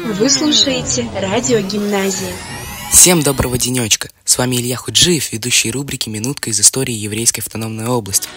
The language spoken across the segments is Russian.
Вы слушаете радио Гимназии. Всем доброго денечка! С вами Илья Худжиев, ведущий рубрики «Минутка из истории еврейской автономной области».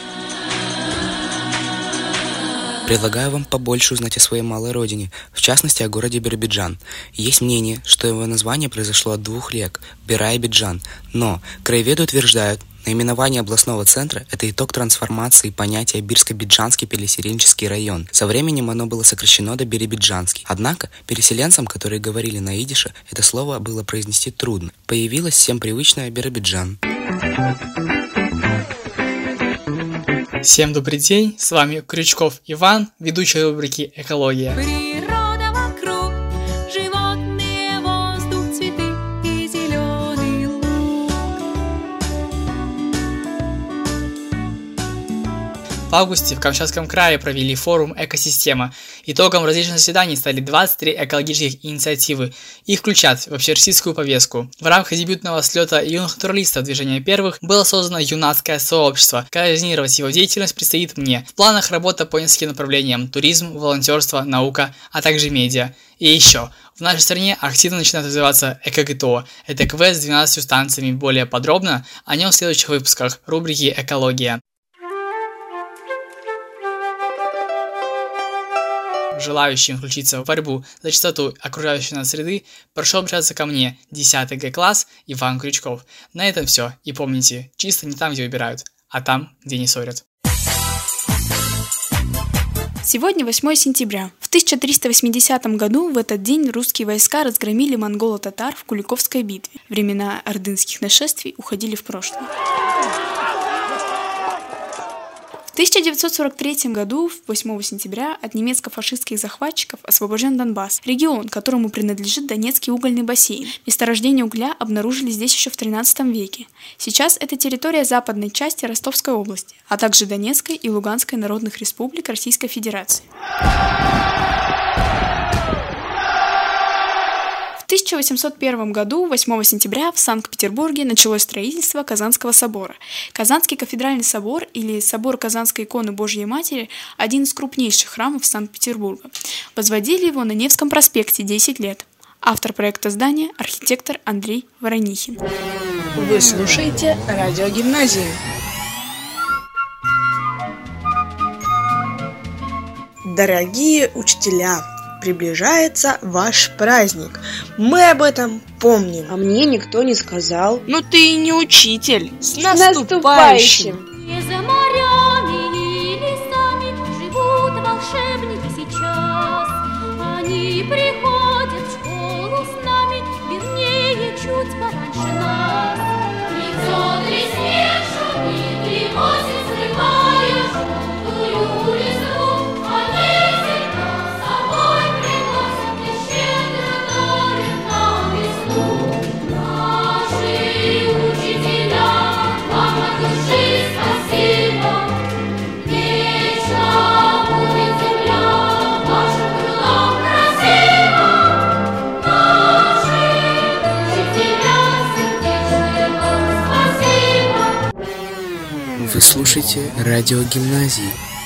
Предлагаю вам побольше узнать о своей малой родине, в частности о городе Биробиджан. Есть мнение, что его название произошло от двух рек – Бира и Биджан. Но краеведы утверждают, наименование областного центра – это итог трансформации понятия Бирско-Биджанский переселенческий район. Со временем оно было сокращено до Биробиджанский. Однако переселенцам, которые говорили на идише, это слово было произнести трудно. Появилось всем привычное Биробиджан. Всем добрый день, с вами Крючков Иван, ведущий рубрики «Экология». Природа вокруг, животные, воздух, цветы и зеленый луг. В августе в Камчатском крае провели форум «Экосистема». Итогом различных заседаний стали 23 экологических инициативы. Их включат в общероссийскую повестку. В рамках дебютного слета юных натуралистов движения первых было создано юнацкое сообщество. Координировать его деятельность предстоит мне. В планах работа по нескольким направлениям: туризм, волонтерство, наука, а также медиа. И еще. В нашей стране активно начинает развиваться ЭКГТО. Это квест с 12 станциями. Более подробно о нем в следующих выпусках рубрики «Экология». Желающим включиться в борьбу за чистоту окружающей нас среды, прошу обращаться ко мне, 10 Г-класс, Иван Крючков. На этом все. И помните, чисто не там, где убирают, а там, где не ссорят. Сегодня 8 сентября. В 1380 году в этот день русские войска разгромили монголо-татар в Куликовской битве. Времена ордынских нашествий уходили в прошлое. В 1943 году, 8 сентября, от немецко-фашистских захватчиков освобожден Донбасс, регион, которому принадлежит Донецкий угольный бассейн. Месторождение угля обнаружили здесь еще в XIII веке. Сейчас это территория западной части Ростовской области, а также Донецкой и Луганской народных республик Российской Федерации. В 1801 году, 8 сентября, в Санкт-Петербурге началось строительство Казанского собора. Казанский кафедральный собор или собор Казанской иконы Божьей Матери – один из крупнейших храмов Санкт-Петербурга. Возводили его на Невском проспекте 10 лет. Автор проекта здания – архитектор Андрей Воронихин. Вы слушаете радио Гимназии. Дорогие учителя! Приближается ваш праздник. Мы об этом помним. А мне никто не сказал. Но ты и не учитель. С наступающим! И за морями и лесами живут волшебники сейчас. Они приходят в школу с нами, вернее, чуть пораньше нас. Лицо треснет, шумит и осень срывая желтую листву. Они всегда с собой приносят и щедро дарят нам весну. Наши учителя, вам от души спасибо. Вечно будет земля вашим крылом красиво. Наши учителя, сердечное вам спасибо. Вы слушаете радио Гимназии.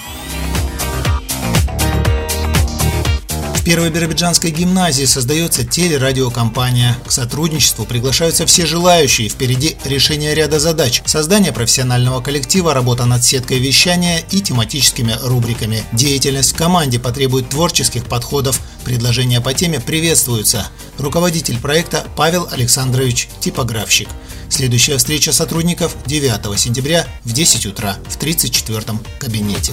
В Первой Биробиджанской гимназии создается телерадиокомпания. К сотрудничеству приглашаются все желающие. Впереди решение ряда задач: создание профессионального коллектива, работа над сеткой вещания и тематическими рубриками. Деятельность в команде потребует творческих подходов. Предложения по теме приветствуются. Руководитель проекта Павел Александрович, типографщик. Следующая встреча сотрудников 9 сентября в 10 утра в 34-м кабинете.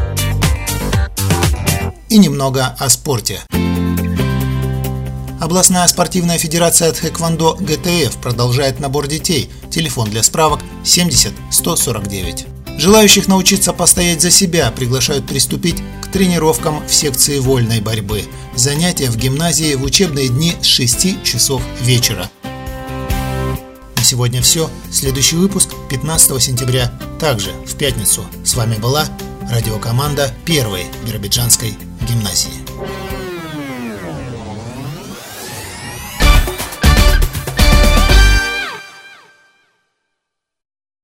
И немного о спорте. Областная спортивная федерация тхэквондо ГТФ продолжает набор детей. Телефон для справок 70 149. Желающих научиться постоять за себя приглашают приступить к тренировкам в секции вольной борьбы. Занятия в гимназии в учебные дни с 6 часов вечера. На сегодня все. Следующий выпуск 15 сентября, также в пятницу. С вами была радиокоманда Первой Биробиджанской гимназии.